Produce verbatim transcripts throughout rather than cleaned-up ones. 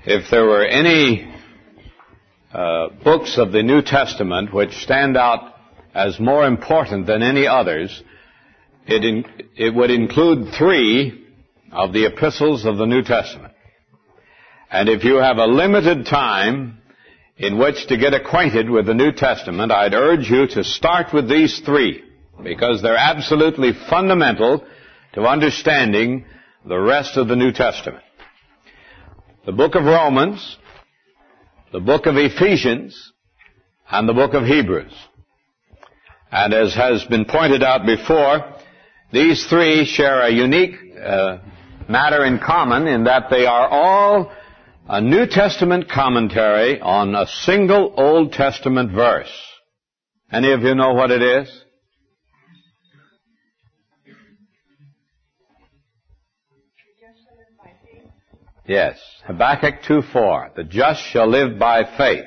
if there were any uh, books of the New Testament which stand out as more important than any others, it, in, it would include three of the epistles of the New Testament. And if you have a limited time in which to get acquainted with the New Testament, I'd urge you to start with these three, because they're absolutely fundamental to understanding the rest of the New Testament. The book of Romans, the book of Ephesians, and the book of Hebrews. And as has been pointed out before, these three share a unique uh, matter in common in that they are all a New Testament commentary on a single Old Testament verse. Any of you know what it is? Yes, Habakkuk two four. The just shall live by faith.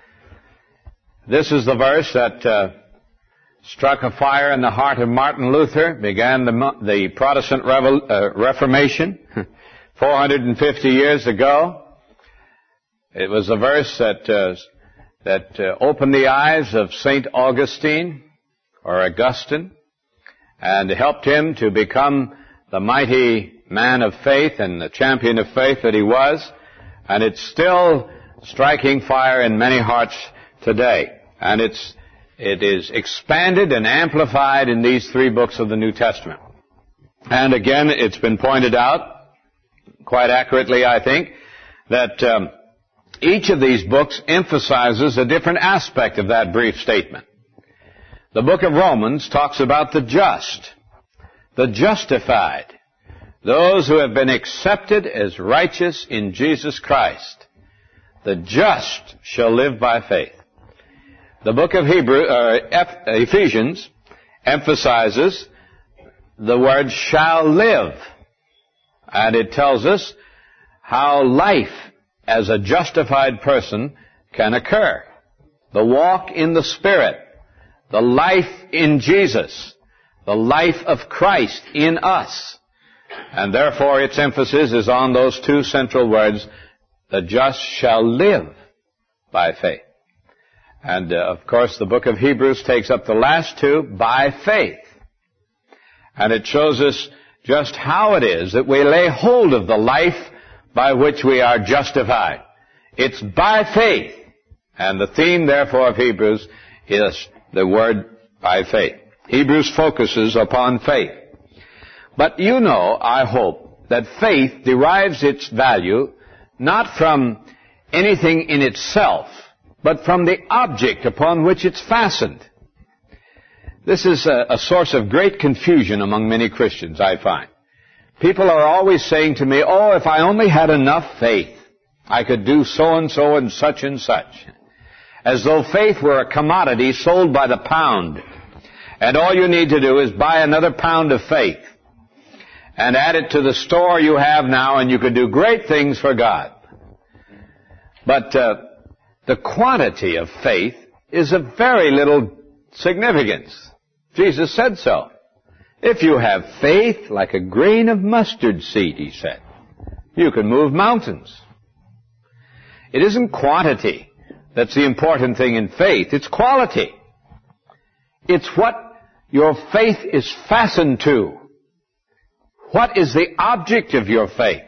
This is the verse that uh, struck a fire in the heart of Martin Luther, began the, the Protestant Revel, uh, Reformation four hundred fifty years ago. It was a verse that uh, that uh, opened the eyes of Saint Augustine, or Augustine, and helped him to become the mighty man of faith and the champion of faith that he was. And it's still striking fire in many hearts today. And it's it is expanded and amplified in these three books of the New Testament. And again, it's been pointed out, quite accurately, I think, that um, each of these books emphasizes a different aspect of that brief statement. The book of Romans talks about the just, the justified, those who have been accepted as righteous in Jesus Christ. The just shall live by faith. The book of Hebrew, uh, Ephesians emphasizes the word shall live. And it tells us how life as a justified person can occur. The walk in the Spirit. The life in Jesus. The life of Christ in us. And therefore its emphasis is on those two central words, the just shall live by faith. And uh, of course the book of Hebrews takes up the last two, by faith. And it shows us just how it is that we lay hold of the life by which we are justified. It's by faith. And the theme therefore of Hebrews is the word by faith. Hebrews focuses upon faith. But you know, I hope, that faith derives its value not from anything in itself, but from the object upon which it's fastened. This is a, a source of great confusion among many Christians, I find. People are always saying to me, oh, if I only had enough faith, I could do so-and-so and such and such. As though faith were a commodity sold by the pound. And all you need to do is buy another pound of faith and add it to the store you have now, and you could do great things for God. But uh, the quantity of faith is of very little significance. Jesus said so. If you have faith like a grain of mustard seed, he said, you can move mountains. It isn't quantity that's the important thing in faith. It's quality. It's what your faith is fastened to. What is the object of your faith?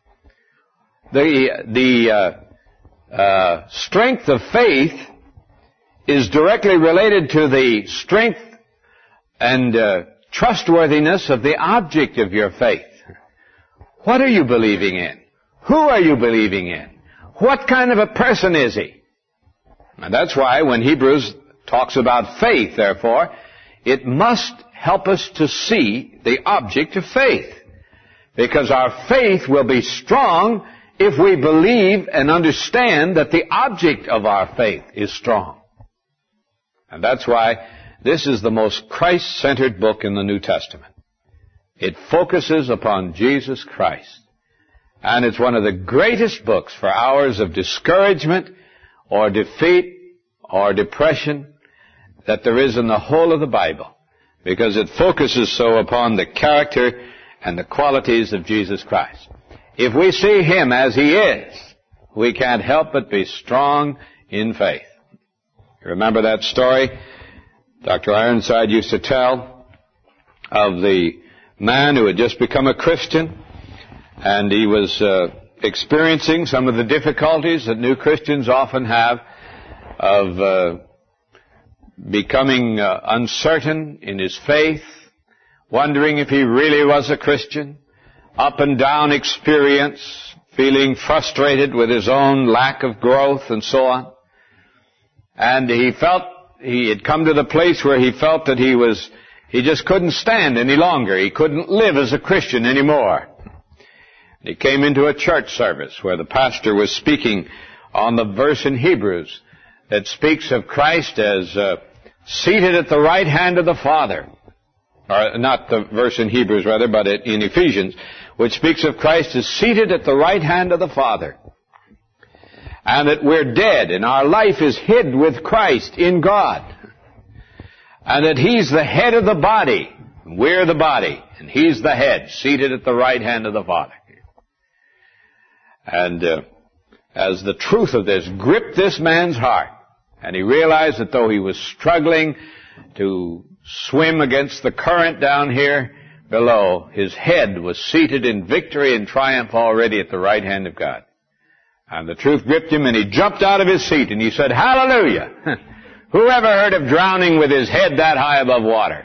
The, the uh, uh, strength of faith is directly related to the strength and uh, trustworthiness of the object of your faith. What are you believing in? Who are you believing in? What kind of a person is he? And that's why when Hebrews talks about faith, therefore, it must help us to see the object of faith. Because our faith will be strong if we believe and understand that the object of our faith is strong. And that's why this is the most Christ-centered book in the New Testament. It focuses upon Jesus Christ. And it's one of the greatest books for hours of discouragement or defeat or depression that there is in the whole of the Bible, because it focuses so upon the character and the qualities of Jesus Christ. If we see Him as He is, we can't help but be strong in faith. You remember that story Doctor Ironside used to tell of the man who had just become a Christian, and he was uh, experiencing some of the difficulties that new Christians often have of uh, becoming uh, uncertain in his faith, wondering if he really was a Christian, up and down experience, feeling frustrated with his own lack of growth and so on. And he felt he had come to the place where he felt that he was, he just couldn't stand any longer. He couldn't live as a Christian anymore. He came into a church service where the pastor was speaking on the verse in Hebrews that speaks of Christ as uh, seated at the right hand of the Father. Or not the verse in Hebrews, rather, but in Ephesians, which speaks of Christ as seated at the right hand of the Father. And that we're dead and our life is hid with Christ in God. And that He's the head of the body. We're the body. And He's the head, seated at the right hand of the Father. And uh, as the truth of this gripped this man's heart, and he realized that though he was struggling to swim against the current down here below, his head was seated in victory and triumph already at the right hand of God. And the truth gripped him, and he jumped out of his seat, and he said, "Hallelujah! Who ever heard of drowning with his head that high above water?"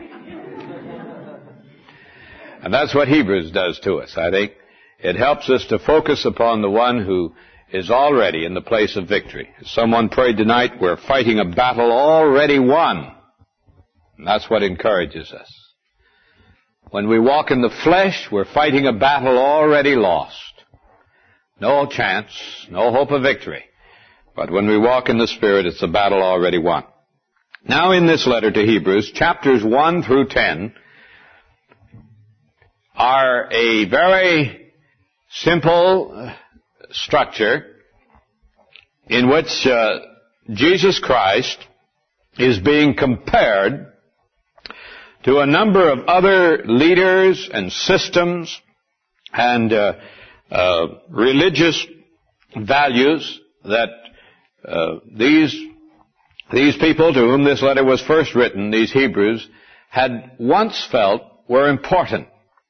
And that's what Hebrews does to us, I think. It helps us to focus upon the one who is already in the place of victory. As someone prayed tonight, we're fighting a battle already won. And that's what encourages us. When we walk in the flesh, we're fighting a battle already lost. No chance, no hope of victory. But when we walk in the Spirit, it's a battle already won. Now in this letter to Hebrews, chapters one through ten are a very simple structure in which uh, Jesus Christ is being compared to a number of other leaders and systems and uh, uh, religious values that uh, these these people to whom this letter was first written, these Hebrews, had once felt were important.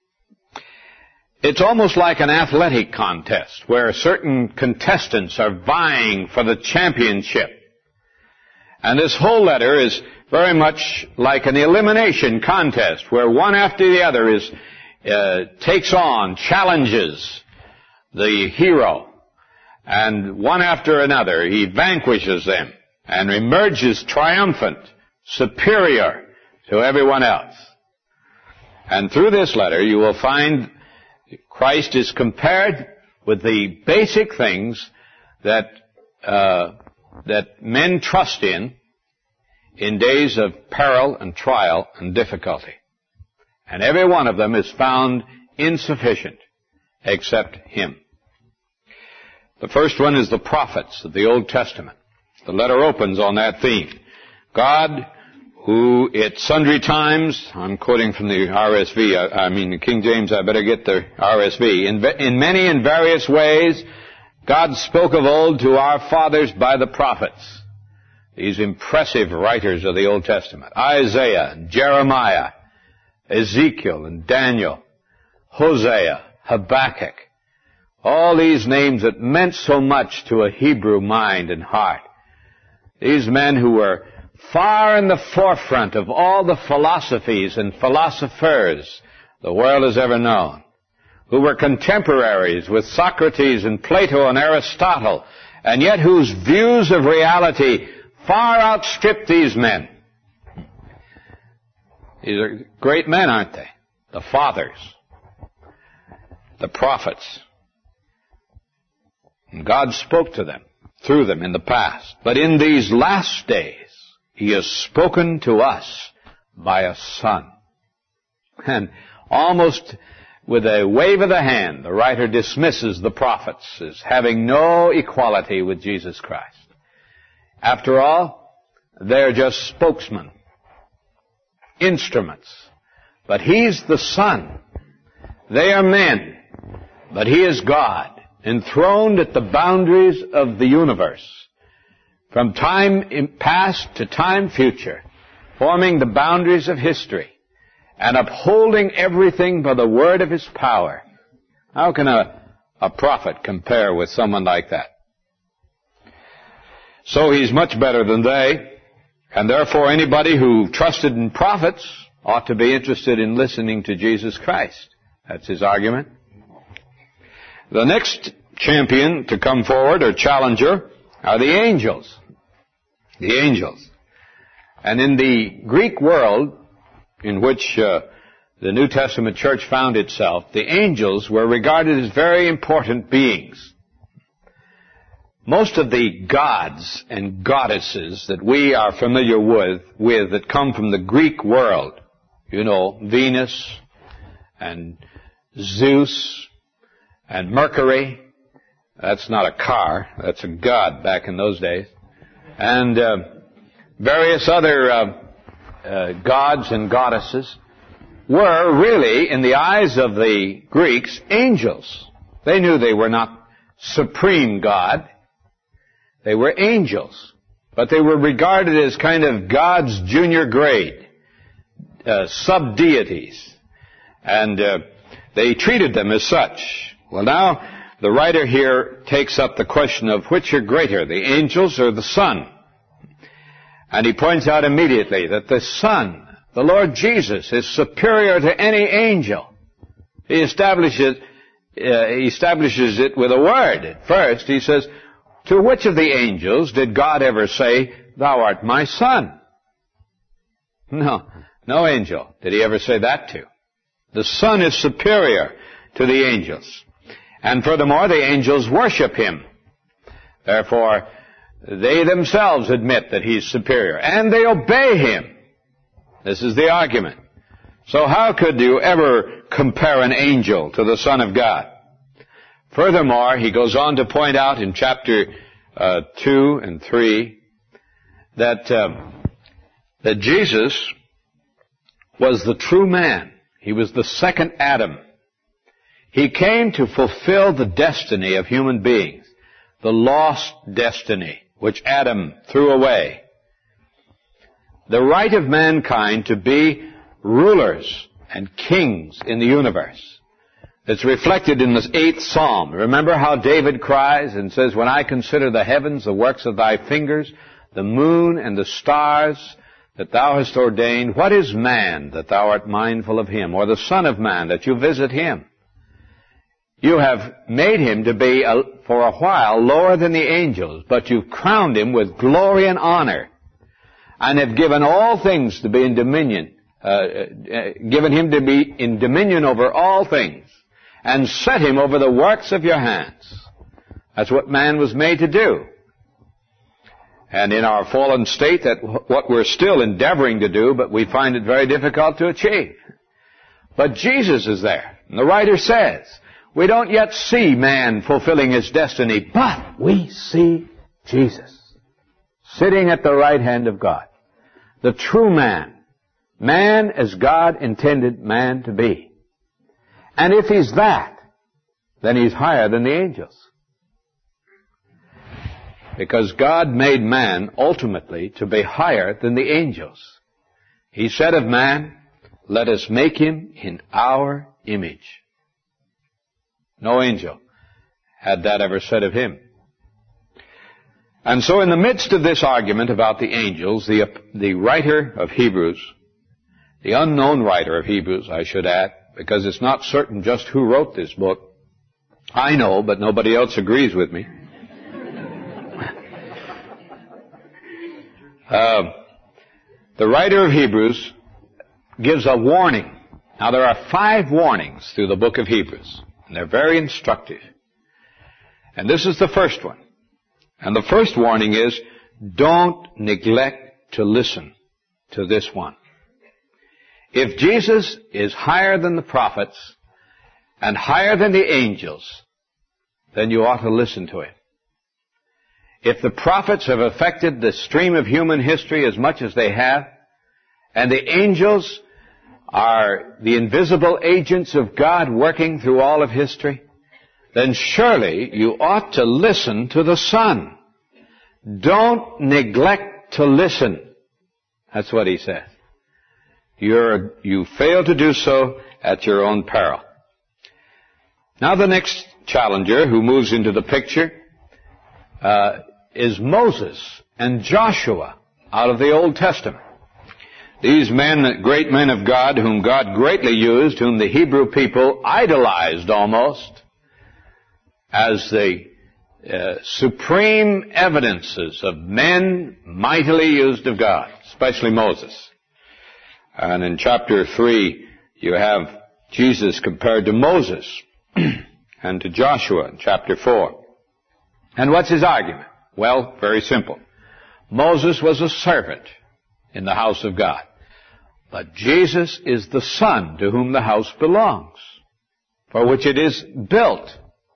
It's almost like an athletic contest where certain contestants are vying for the championship. And this whole letter is very much like an elimination contest where one after the other is uh, takes on, challenges the hero. And one after another, he vanquishes them and emerges triumphant, superior to everyone else. And through this letter, you will find Christ is compared with the basic things that uh, that men trust in in days of peril and trial and difficulty. And every one of them is found insufficient except Him. The first one is the prophets of the Old Testament. The letter opens on that theme. God, who at sundry times, I'm quoting from the R S V, I, I mean the King James, I better get the R S V. In, in many and various ways, God spoke of old to our fathers by the prophets. These impressive writers of the Old Testament. Isaiah, Jeremiah, Ezekiel and Daniel, Hosea, Habakkuk. All these names that meant so much to a Hebrew mind and heart. These men who were far in the forefront of all the philosophies and philosophers the world has ever known, who were contemporaries with Socrates and Plato and Aristotle, and yet whose views of reality far outstripped these men. These are great men, aren't they? The fathers, the prophets. And God spoke to them, through them in the past. But in these last days, He has spoken to us by a Son. And almost with a wave of the hand, the writer dismisses the prophets as having no equality with Jesus Christ. After all, they're just spokesmen, instruments. But He's the Son. They are men, but He is God. enthroned at the boundaries of the universe, from time past to time future, forming the boundaries of history, and upholding everything by the word of his power. How can a, a prophet compare with someone like that? So he's much better than they, and therefore anybody who trusted in prophets ought to be interested in listening to Jesus Christ. That's his argument. The next champion to come forward, or challenger, are the angels. The angels. And in the Greek world, in which uh, the New Testament church found itself, the angels were regarded as very important beings. Most of the gods and goddesses that we are familiar with, with that come from the Greek world, you know, Venus and Zeus and Mercury. That's not a car, that's a god back in those days. And uh, various other uh, uh, gods and goddesses were really, in the eyes of the Greeks, angels. They knew they were not supreme God. They were angels. But they were regarded as kind of God's junior grade, uh, sub-deities. And uh, they treated them as such. Well, now, the writer here takes up the question of which are greater, the angels or the Son. And he points out immediately that the Son, the Lord Jesus, is superior to any angel. He establishes, uh, he establishes it with a word. At first, he says, to which of the angels did God ever say, thou art my Son? No, no angel did he ever say that to. The Son is superior to the angels. And furthermore, the angels worship him. Therefore, they themselves admit that he's superior. And they obey him. This is the argument. So how could you ever compare an angel to the Son of God? Furthermore, he goes on to point out in chapter uh, two and three that, uh, that Jesus was the true man. He was the second Adam. He came to fulfill the destiny of human beings, the lost destiny which Adam threw away. The right of mankind to be rulers and kings in the universe. It's reflected in the eighth Psalm. Remember how David cries and says, when I consider the heavens, the works of thy fingers, the moon and the stars that thou hast ordained, what is man that thou art mindful of him, or the son of man that you visit him? You have made him to be, a, for a while, lower than the angels, but you've crowned him with glory and honor, and have given all things to be in dominion, uh, uh, given him to be in dominion over all things, and set him over the works of your hands. That's what man was made to do. And in our fallen state, that what we're still endeavoring to do, but we find it very difficult to achieve. But Jesus is there. And the writer says, we don't yet see man fulfilling his destiny, but we see Jesus sitting at the right hand of God. The true man. Man as God intended man to be. And if he's that, then he's higher than the angels. Because God made man ultimately to be higher than the angels. He said of man, let us make him in our image. No angel had that ever said of him. And so in the midst of this argument about the angels, the, the writer of Hebrews, the unknown writer of Hebrews, I should add, because it's not certain just who wrote this book. I know, but nobody else agrees with me. Uh, the writer of Hebrews gives a warning. Now, there are five warnings through the book of Hebrews, and they're very instructive. And this is the first one. And the first warning is, don't neglect to listen to this one. If Jesus is higher than the prophets and higher than the angels, then you ought to listen to him. If the prophets have affected the stream of human history as much as they have, and the angels are the invisible agents of God working through all of history, then surely you ought to listen to the Son. Don't neglect to listen. That's what he says. You're, you fail to do so at your own peril. Now the next challenger who moves into the picture uh, is Moses and Joshua out of the Old Testament. These men, great men of God, whom God greatly used, whom the Hebrew people idolized almost as the uh, supreme evidences of men mightily used of God, especially Moses. And in chapter three, you have Jesus compared to Moses and to Joshua in chapter four. And what's his argument? Well, very simple. Moses was a servant in the house of God. But Jesus is the Son to whom the house belongs, for which it is built.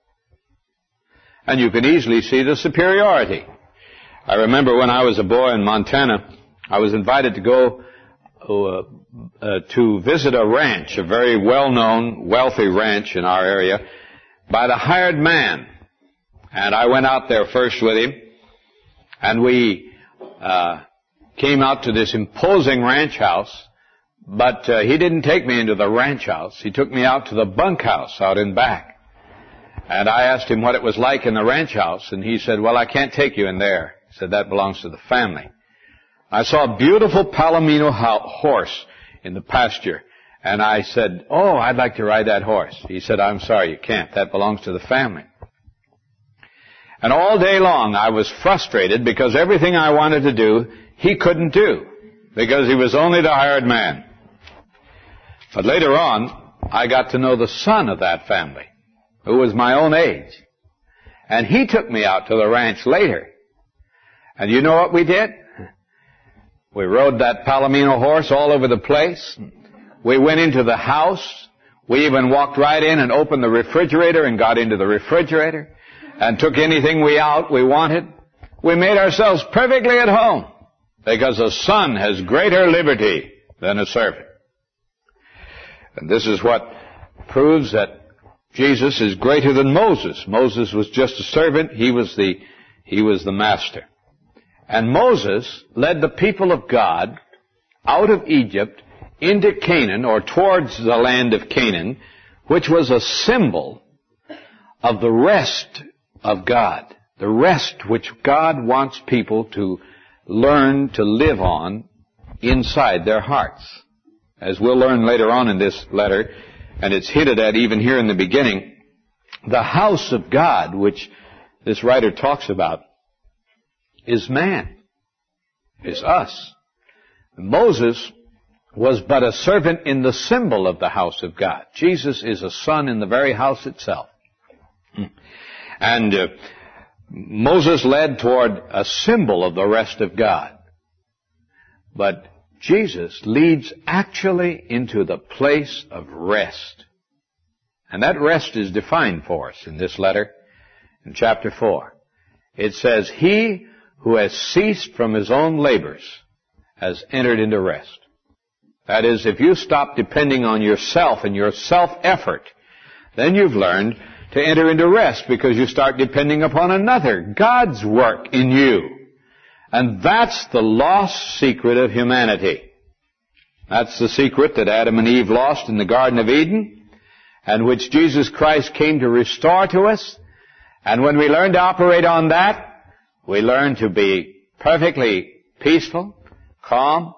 And you can easily see the superiority. I remember when I was a boy in Montana, I was invited to go uh, uh, to visit a ranch, a very well-known, wealthy ranch in our area, by the hired man. And I went out there first with him, and we uh, came out to this imposing ranch house. But uh, he didn't take me into the ranch house. He took me out to the bunkhouse out in back. And I asked him what it was like in the ranch house, and he said, well, I can't take you in there. He said, that belongs to the family. I saw a beautiful Palomino ho- horse in the pasture, and I said, oh, I'd like to ride that horse. He said, I'm sorry, you can't. That belongs to the family. And all day long I was frustrated because everything I wanted to do, he couldn't do, because he was only the hired man. But later on, I got to know the son of that family, who was my own age. And he took me out to the ranch later. And you know what we did? We rode that Palomino horse all over the place. We went into the house. We even walked right in and opened the refrigerator and got into the refrigerator and took anything we out we wanted. We made ourselves perfectly at home because a son has greater liberty than a servant. And this is what proves that Jesus is greater than Moses. Moses was just a servant. He was the, he was the master. And Moses led the people of God out of Egypt into Canaan, or towards the land of Canaan, which was a symbol of the rest of God. The rest which God wants people to learn to live on inside their hearts. As we'll learn later on in this letter, and it's hinted at even here in the beginning, the house of God, which this writer talks about, is man, is us. Moses was but a servant in the symbol of the house of God. Jesus is a son in the very house itself. And uh, Moses led toward a symbol of the rest of God. But Jesus leads actually into the place of rest. And that rest is defined for us in this letter in chapter four. It says, he who has ceased from his own labors has entered into rest. That is, if you stop depending on yourself and your self-effort, then you've learned to enter into rest because you start depending upon another, God's work in you. And that's the lost secret of humanity. That's the secret that Adam and Eve lost in the Garden of Eden, and which Jesus Christ came to restore to us. And when we learn to operate on that, we learn to be perfectly peaceful, calm,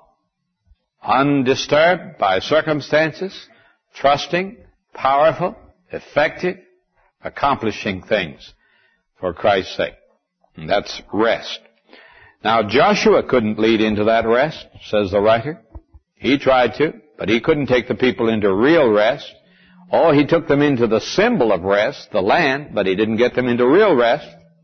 undisturbed by circumstances, trusting, powerful, effective, accomplishing things for Christ's sake. And that's rest. Now, Joshua couldn't lead into that rest, says the writer. He tried to, but he couldn't take the people into real rest. Oh, he took them into the symbol of rest, the land, but he didn't get them into real rest.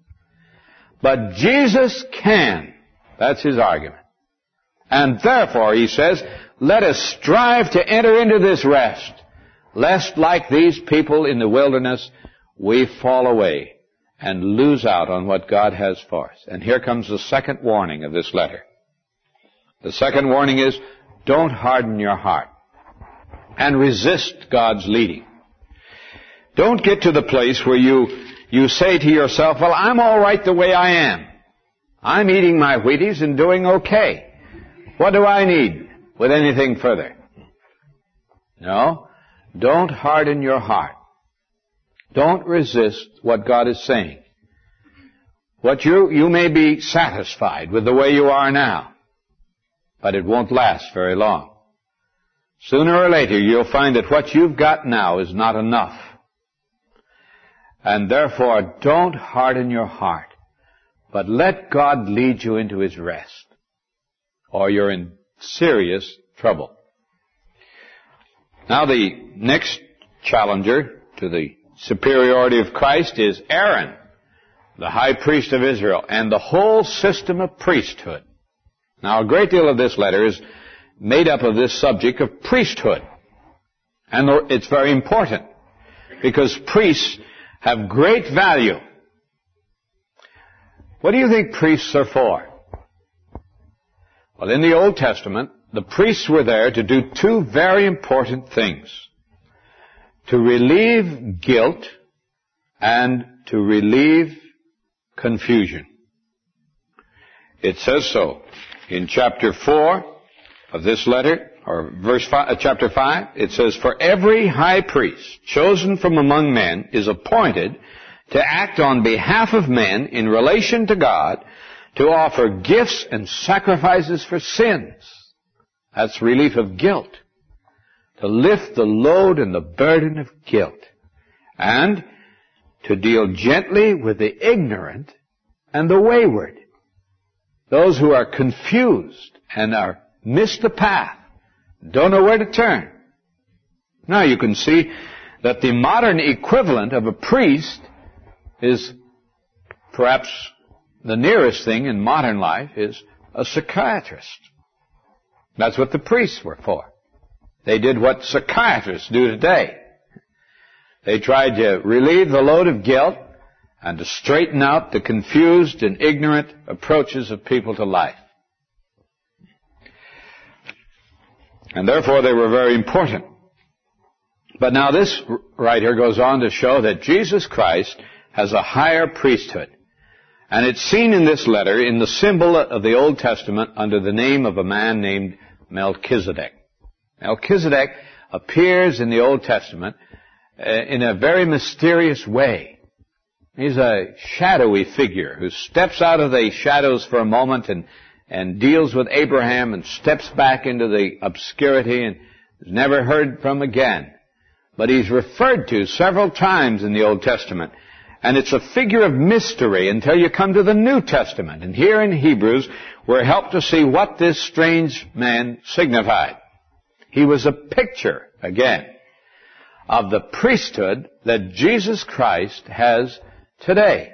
But Jesus can. That's his argument. And therefore, he says, let us strive to enter into this rest, lest like these people in the wilderness, we fall away and lose out on what God has for us. And here comes the second warning of this letter. The second warning is, don't harden your heart and resist God's leading. Don't get to the place where you, you say to yourself, well, I'm all right the way I am. I'm eating my Wheaties and doing okay. What do I need with anything further? No. Don't harden your heart. Don't resist what God is saying. What you, you may be satisfied with the way you are now, but it won't last very long. Sooner or later, you'll find that what you've got now is not enough. And therefore, don't harden your heart, but let God lead you into His rest, or you're in serious trouble. Now, the next challenger to the superiority of Christ is Aaron, the high priest of Israel, and the whole system of priesthood. Now, a great deal of this letter is made up of this subject of priesthood. And it's very important, because priests have great value. What do you think priests are for? Well, in the Old Testament, the priests were there to do two very important things: to relieve guilt and to relieve confusion. It says so in chapter four of this letter, or verse five, uh, chapter five. It says, "For every high priest chosen from among men is appointed to act on behalf of men in relation to God, to offer gifts and sacrifices for sins." That's relief of guilt. To lift the load and the burden of guilt. And to deal gently with the ignorant and the wayward. Those who are confused and are missed the path, don't know where to turn. Now you can see that the modern equivalent of a priest is, perhaps the nearest thing in modern life is a psychiatrist. That's what the priests were for. They did what psychiatrists do today. They tried to relieve the load of guilt and to straighten out the confused and ignorant approaches of people to life. And therefore they were very important. But now this writer goes on to show that Jesus Christ has a higher priesthood. And it's seen in this letter in the symbol of the Old Testament under the name of a man named Melchizedek. Melchizedek appears in the Old Testament uh, in a very mysterious way. He's a shadowy figure who steps out of the shadows for a moment and, and deals with Abraham and steps back into the obscurity and is never heard from again. But he's referred to several times in the Old Testament. And it's a figure of mystery until you come to the New Testament. And here in Hebrews, we're helped to see what this strange man signified. He was a picture, again, of the priesthood that Jesus Christ has today.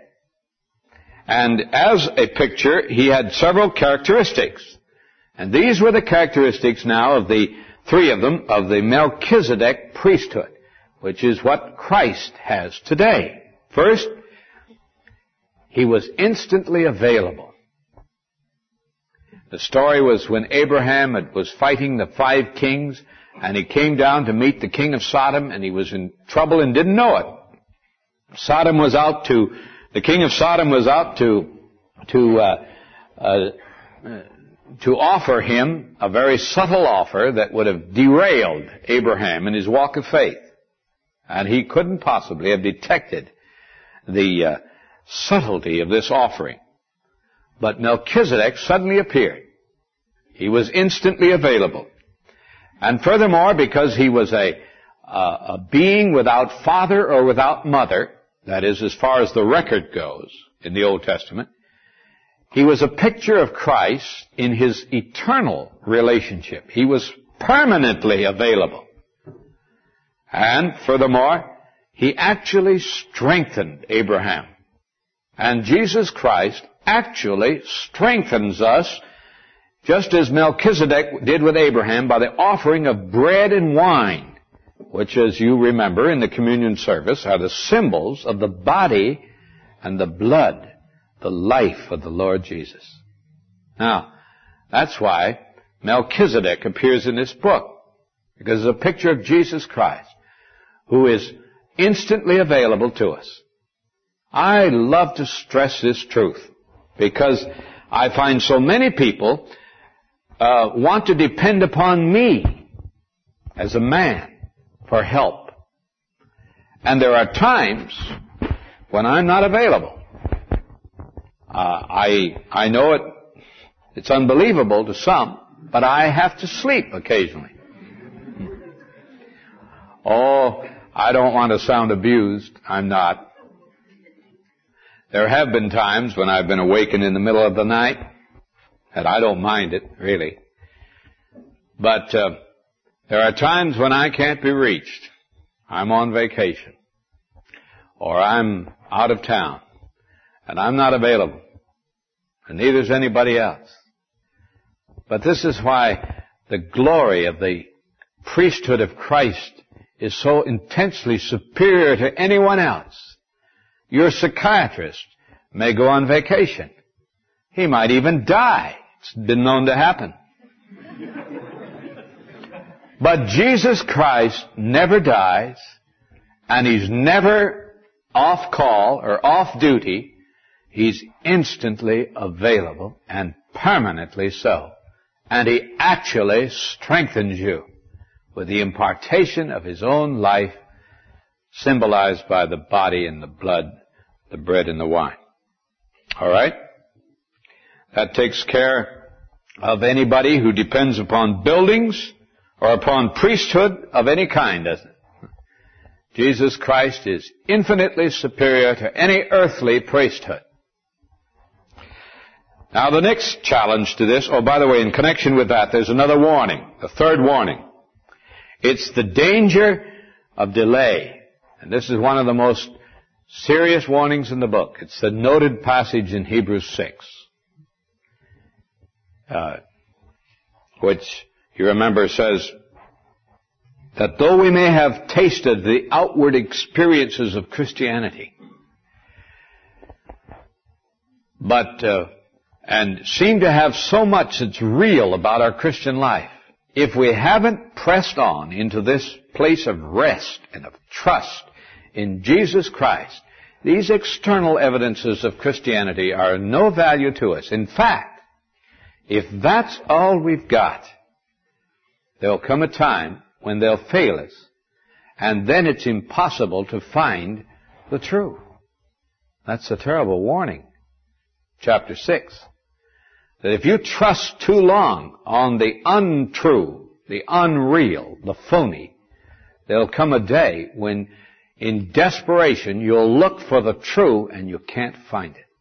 And as a picture, he had several characteristics. And these were the characteristics now of the three of them of the Melchizedek priesthood, which is what Christ has today. First, he was instantly available. The story was when Abraham was fighting the five kings, and he came down to meet the king of Sodom, and he was in trouble and didn't know it. Sodom was out to, the king of Sodom was out to, to, uh, uh, to offer him a very subtle offer that would have derailed Abraham in his walk of faith. And he couldn't possibly have detected the uh, subtlety of this offering. But Melchizedek suddenly appeared. He was instantly available. And furthermore, because he was a, uh, a being without father or without mother, that is, as far as the record goes in the Old Testament, he was a picture of Christ in his eternal relationship. He was permanently available. And furthermore, he actually strengthened Abraham. And Jesus Christ actually strengthens us, just as Melchizedek did with Abraham, by the offering of bread and wine, which, as you remember in the communion service, are the symbols of the body and the blood, the life of the Lord Jesus. Now, that's why Melchizedek appears in this book, because it's a picture of Jesus Christ, who is instantly available to us. I love to stress this truth because I find so many people uh, want to depend upon me as a man for help. And there are times when I'm not available. Uh, I I know it. It's unbelievable to some, but I have to sleep occasionally. Oh, I don't want to sound abused. I'm not. There have been times when I've been awakened in the middle of the night, and I don't mind it, really. But uh, there are times when I can't be reached. I'm on vacation, or I'm out of town, and I'm not available, and neither is anybody else. But this is why the glory of the priesthood of Christ is so intensely superior to anyone else. Your psychiatrist may go on vacation. He might even die. It's been known to happen. But Jesus Christ never dies, and He's never off call or off duty. He's instantly available and permanently so. And He actually strengthens you with the impartation of His own life, symbolized by the body and the blood, the bread and the wine. All right? That takes care of anybody who depends upon buildings or upon priesthood of any kind, doesn't it? Jesus Christ is infinitely superior to any earthly priesthood. Now, the next challenge to this, oh, by the way, in connection with that, there's another warning, the third warning. It's the danger of delay. And this is one of the most serious warnings in the book. It's the noted passage in Hebrews six, uh, which, you remember, says that though we may have tasted the outward experiences of Christianity, but uh, and seem to have so much that's real about our Christian life, if we haven't pressed on into this place of rest and of trust in Jesus Christ, these external evidences of Christianity are of no value to us. In fact, if that's all we've got, there'll come a time when they'll fail us, and then it's impossible to find the truth. That's a terrible warning. Chapter six. That if you trust too long on the untrue, the unreal, the phony, there'll come a day when in desperation you'll look for the true and you can't find it.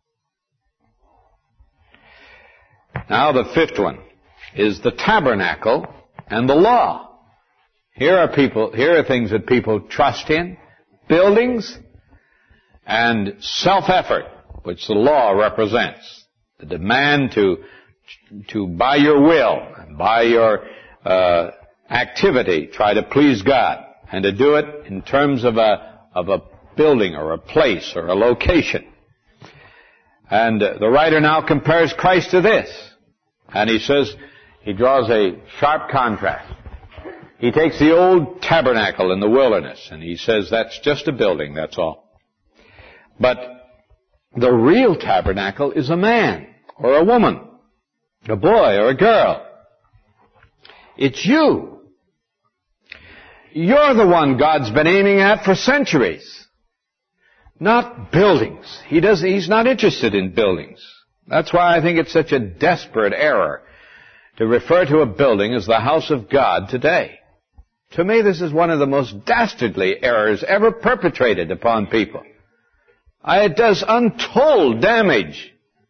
Now the fifth one is the tabernacle and the law. Here are people, here are things that people trust in, buildings and self-effort, which the law represents. The demand to to by your will, by your uh, activity, try to please God, and to do it in terms of a of a building or a place or a location. And uh, the writer now compares Christ to this, and he says he draws a sharp contrast. He takes the old tabernacle in the wilderness, and he says that's just a building, that's all. But the real tabernacle is a man or a woman, a boy or a girl. It's you. You're the one God's been aiming at for centuries. Not buildings. He does, he's not interested in buildings. That's why I think it's such a desperate error to refer to a building as the house of God today. To me, this is one of the most dastardly errors ever perpetrated upon people. It does untold damage.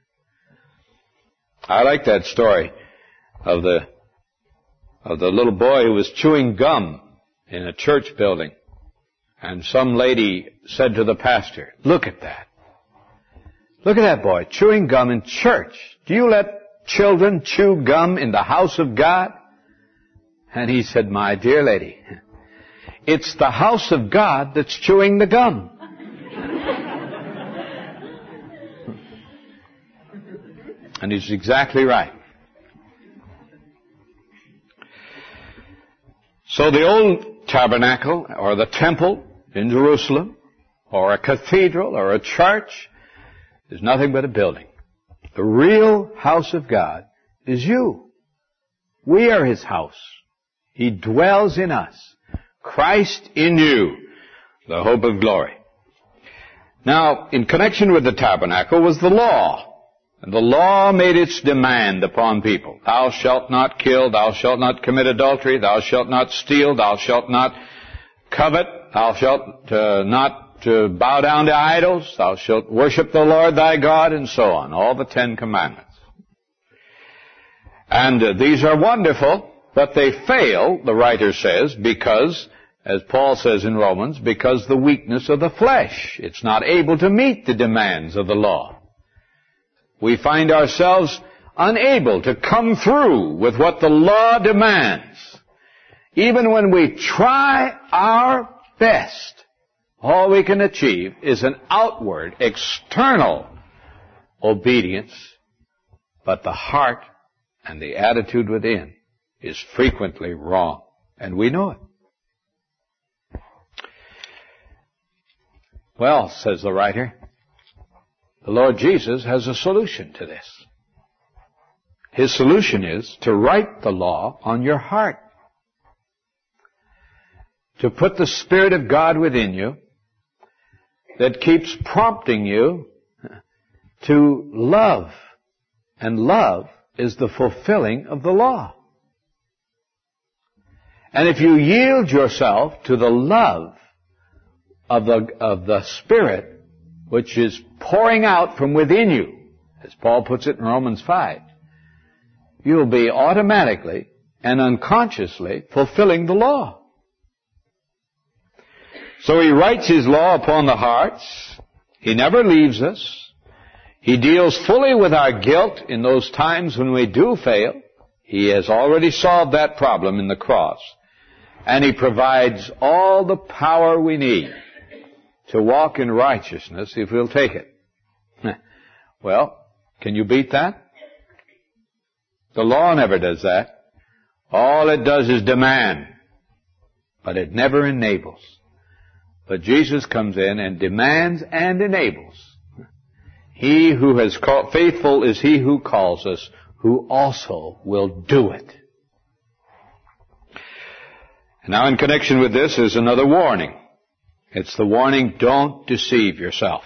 I like that story of the of the little boy who was chewing gum in a church building. And some lady said to the pastor, "Look at that. Look at that boy chewing gum in church. Do you let children chew gum in the house of God?" And he said, "My dear lady, it's the house of God that's chewing the gum." And he's exactly right. So the old tabernacle, or the temple, in Jerusalem, or a cathedral, or a church, is nothing but a building. The real house of God is you. We are His house. He dwells in us. Christ in you, the hope of glory. Now, in connection with the tabernacle was the law. And the law made its demand upon people. Thou shalt not kill, thou shalt not commit adultery, thou shalt not steal, thou shalt not covet, thou shalt uh, not uh, bow down to idols, thou shalt worship the Lord thy God, and so on. All the Ten Commandments. And uh, these are wonderful, but they fail, the writer says, because, as Paul says in Romans, because the weakness of the flesh. It's not able to meet the demands of the law. We find ourselves unable to come through with what the law demands. Even when we try our best, all we can achieve is an outward, external obedience, but the heart and the attitude within is frequently wrong, and we know it. Well, says the writer, the Lord Jesus has a solution to this. His solution is to write the law on your heart. To put the Spirit of God within you that keeps prompting you to love. And love is the fulfilling of the law. And if you yield yourself to the love of the, of the Spirit, which is pouring out from within you, as Paul puts it in Romans five, you'll be automatically and unconsciously fulfilling the law. So He writes His law upon the hearts. He never leaves us. He deals fully with our guilt in those times when we do fail. He has already solved that problem in the cross. And He provides all the power we need to walk in righteousness if we'll take it. Well, can you beat that? The law never does that. All it does is demand, but it never enables. But Jesus comes in and demands and enables. He who has called, faithful is He who calls us, who also will do it. Now, in connection with this is another warning. It's the warning, don't deceive yourself.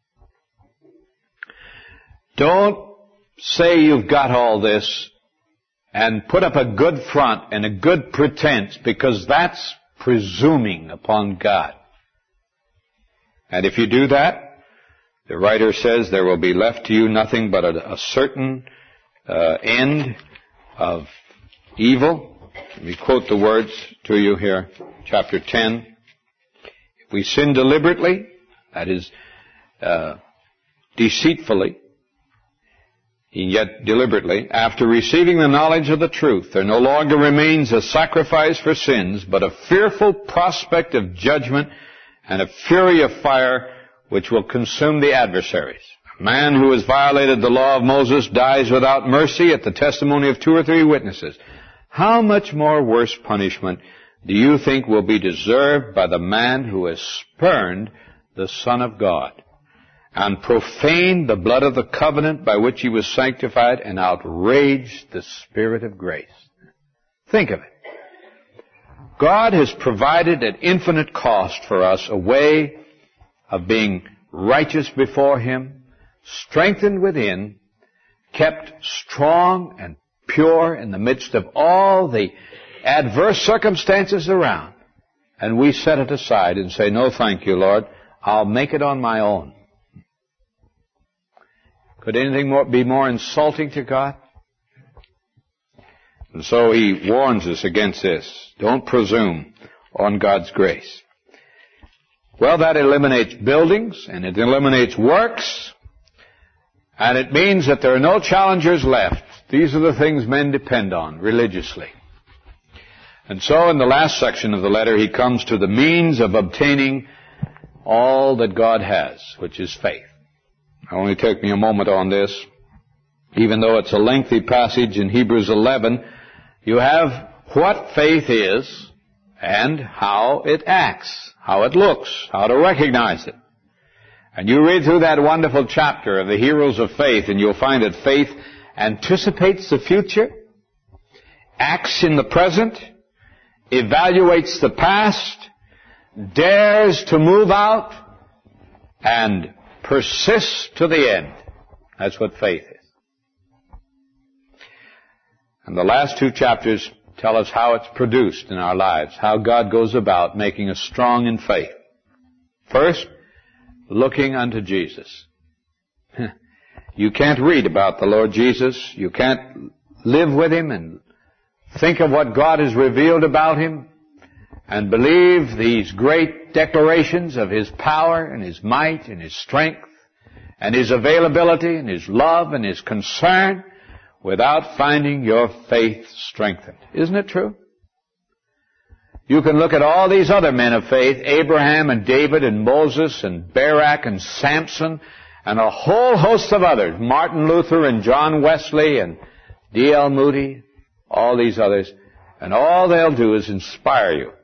Don't say you've got all this and put up a good front and a good pretense, because that's presuming upon God. And if you do that, the writer says there will be left to you nothing but a, a certain uh, end of evil. Let me quote the words to you here, chapter ten. If we sin deliberately, that is, uh, deceitfully, and yet deliberately, after receiving the knowledge of the truth, there no longer remains a sacrifice for sins, but a fearful prospect of judgment and a fury of fire which will consume the adversaries. A man who has violated the law of Moses dies without mercy at the testimony of two or three witnesses. How much more worse punishment do you think will be deserved by the man who has spurned the Son of God and profaned the blood of the covenant by which He was sanctified and outraged the Spirit of grace? Think of it. God has provided at infinite cost for us a way of being righteous before Him, strengthened within, kept strong and pure in the midst of all the adverse circumstances around. And we set it aside and say, no, thank you, Lord. I'll make it on my own. Could anything more, be more insulting to God? And so He warns us against this. Don't presume on God's grace. Well, that eliminates buildings, and it eliminates works, and it means that there are no challengers left. These are the things men depend on religiously. And so in the last section of the letter, he comes to the means of obtaining all that God has, which is faith. It'll only take me a moment on this. Even though it's a lengthy passage in Hebrews eleven, you have what faith is and how it acts, how it looks, how to recognize it. And you read through that wonderful chapter of the heroes of faith, and you'll find that faith anticipates the future, acts in the present, evaluates the past, dares to move out, and persists to the end. That's what faith is. And the last two chapters tell us how it's produced in our lives, how God goes about making us strong in faith. First, looking unto Jesus. You can't read about the Lord Jesus. You can't live with Him and think of what God has revealed about Him and believe these great declarations of His power and His might and His strength and His availability and His love and His concern without finding your faith strengthened. Isn't it true? You can look at all these other men of faith, Abraham and David and Moses and Barak and Samson and a whole host of others, Martin Luther and John Wesley and D L Moody, all these others, and all they'll do is inspire you.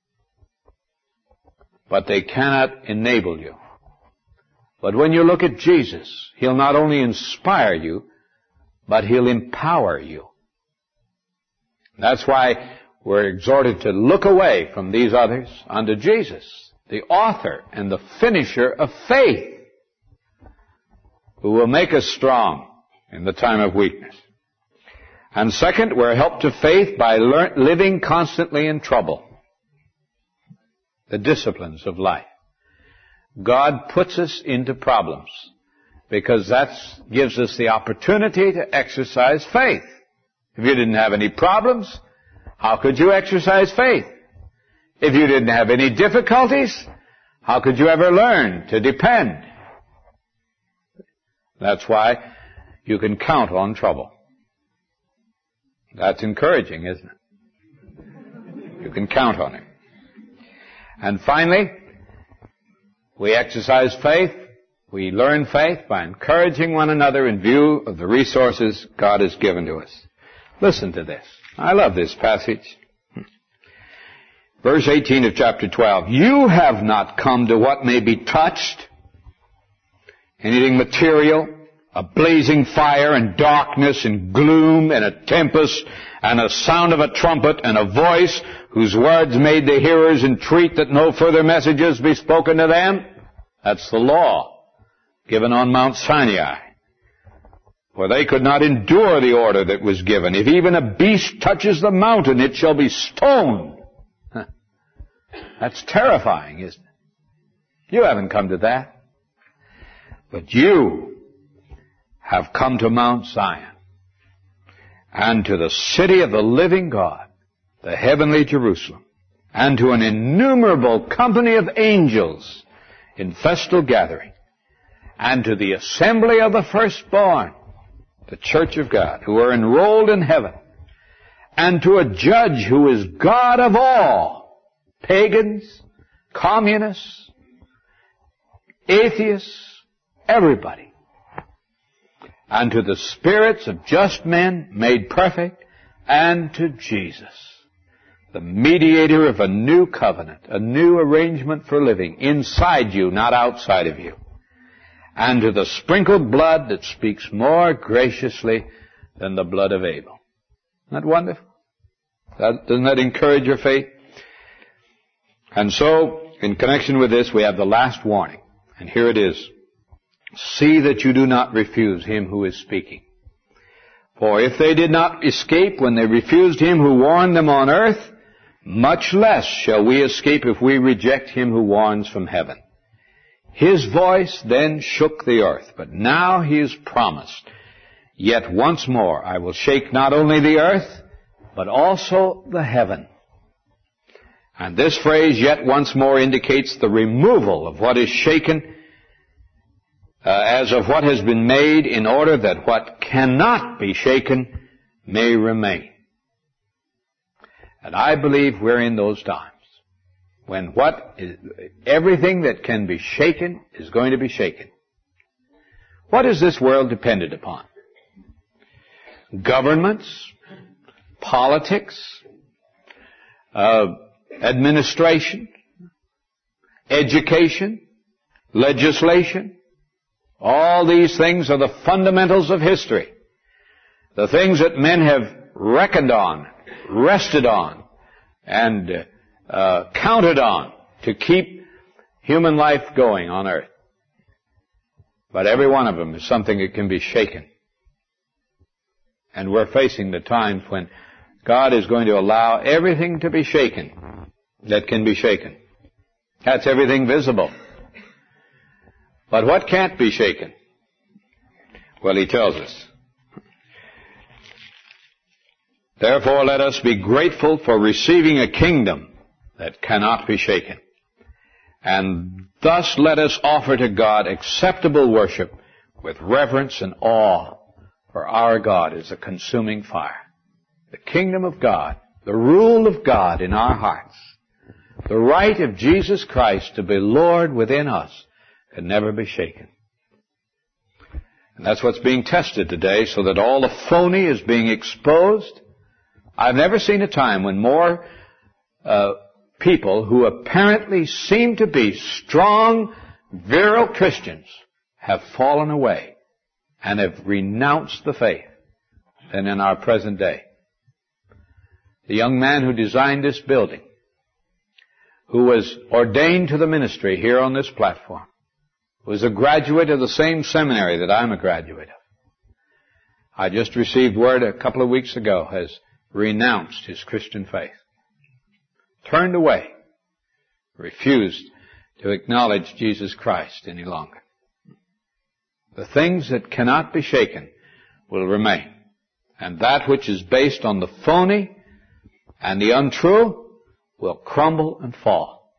But they cannot enable you. But when you look at Jesus, He'll not only inspire you, but He'll empower you. That's why we're exhorted to look away from these others unto Jesus, the author and the finisher of faith, who will make us strong in the time of weakness. And second, we're helped to faith by lear- living constantly in trouble. The disciplines of life. God puts us into problems because that gives us the opportunity to exercise faith. If you didn't have any problems, how could you exercise faith? If you didn't have any difficulties, how could you ever learn to depend? That's why you can count on trouble. That's encouraging, isn't it? You can count on it. And finally, we exercise faith, we learn faith by encouraging one another in view of the resources God has given to us. Listen to this. I love this passage. Verse eighteen of chapter twelve. You have not come to what may be touched, anything material, a blazing fire and darkness and gloom and a tempest and a sound of a trumpet and a voice whose words made the hearers entreat that no further messages be spoken to them. That's the law given on Mount Sinai. For they could not endure the order that was given. If even a beast touches the mountain, it shall be stoned. Huh. That's terrifying, isn't it? You haven't come to that. But you have come to Mount Zion and to the city of the living God, the heavenly Jerusalem, and to an innumerable company of angels in festal gathering, and to the assembly of the firstborn, the church of God, who are enrolled in heaven, and to a judge who is God of all, pagans, communists, atheists, everybody, and to the spirits of just men made perfect, and to Jesus, the mediator of a new covenant, a new arrangement for living inside you, not outside of you, and to the sprinkled blood that speaks more graciously than the blood of Abel. Isn't that wonderful? That, doesn't that encourage your faith? And so, in connection with this, we have the last warning. And here it is. See that you do not refuse him who is speaking. For if they did not escape when they refused him who warned them on earth, much less shall we escape if we reject him who warns from heaven. His voice then shook the earth, but now he has promised, yet once more I will shake not only the earth, but also the heaven. And this phrase, yet once more, indicates the removal of what is shaken, uh, as of what has been made, in order that what cannot be shaken may remain. And I believe we're in those times when what is, everything that can be shaken is going to be shaken. What is this world dependent upon? Governments, politics, uh, administration, education, legislation. All these things are the fundamentals of history. The things that men have reckoned on, rested on, and uh, counted on to keep human life going on earth. But every one of them is something that can be shaken. And we're facing the times when God is going to allow everything to be shaken that can be shaken. That's everything visible. But what can't be shaken? Well, he tells us. Therefore, let us be grateful for receiving a kingdom that cannot be shaken. And thus let us offer to God acceptable worship with reverence and awe, for our God is a consuming fire. The kingdom of God, the rule of God in our hearts, the right of Jesus Christ to be Lord within us can never be shaken. And that's what's being tested today, so that all the phony is being exposed. I've never seen a time when more uh, people who apparently seem to be strong, virile Christians have fallen away and have renounced the faith than in our present day. The young man who designed this building, who was ordained to the ministry here on this platform, was a graduate of the same seminary that I'm a graduate of. I just received word a couple of weeks ago has renounced his Christian faith, turned away, refused to acknowledge Jesus Christ any longer. The things that cannot be shaken will remain, and that which is based on the phony and the untrue will crumble and fall.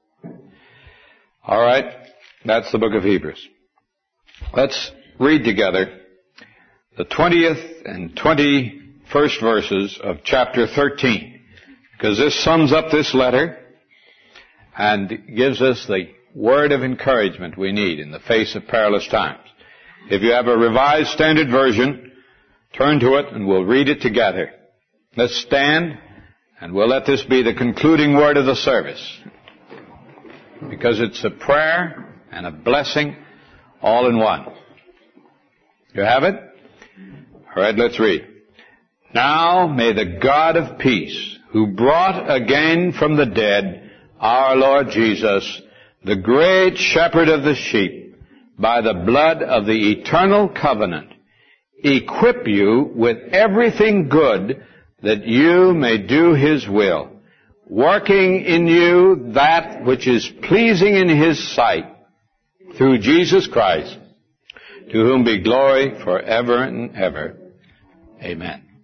All right, that's the book of Hebrews. Let's read together the twentieth and twenty-first verses of chapter thirteen, because this sums up this letter and gives us the word of encouragement we need in the face of perilous times. If you have a Revised Standard Version, turn to it and we'll read it together. Let's stand and we'll let this be the concluding word of the service, because it's a prayer and a blessing all in one. You have it? All right, let's read. Now may the God of peace, who brought again from the dead our Lord Jesus, the great shepherd of the sheep, by the blood of the eternal covenant, equip you with everything good that you may do His will, working in you that which is pleasing in His sight, through Jesus Christ, to whom be glory forever and ever. Amen.